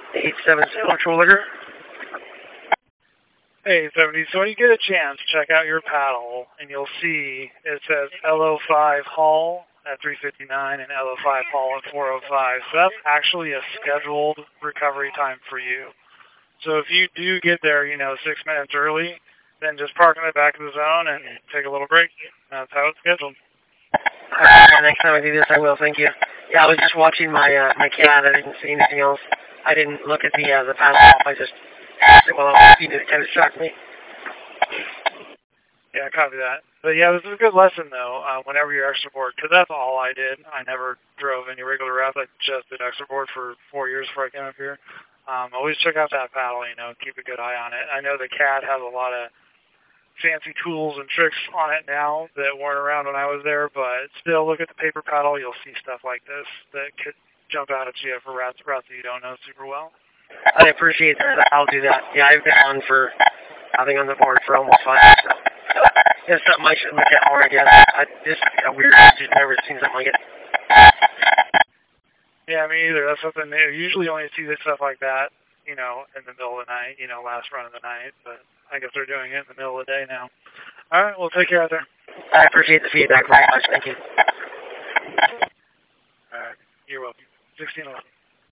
870 controller. Hey, 70, so when you get a chance, check out your paddle, and you'll see it says LO5 haul at 3:59 and LO5 haul at 4:05. So that's actually a scheduled recovery time for you. So if you do get there, 6 minutes early, then just park in the back of the zone and take a little break. That's how it's scheduled. Next time I do this, I will. Thank you. Yeah, I was just watching my my cat. I didn't see anything else. I didn't look at the paddle off. I just well, it kind of shocked me. Yeah, copy that. But yeah, this is a good lesson though. Whenever you're extra board, because that's all I did. I never drove any regular routes. I just did extra board for 4 years before I came up here. Always check out that paddle. Keep a good eye on it. I know the cat has a lot of fancy tools and tricks on it now that weren't around when I was there, but still look at the paper paddle. You'll see stuff like this that could jump out at you for routes that you don't know super well. I appreciate that. I'll do that. Yeah, I've been on for, I think on the board for almost 5 years. So it's something I should look at hard again. Just weird. I just never seen something like it. Yeah, me either. That's something new. Usually only see this stuff like that, in the middle of the night, last run of the night, but I guess they're doing it in the middle of the day now. All right, well, take care out there. I appreciate the feedback very much. Thank you. All right, you're welcome. 1611.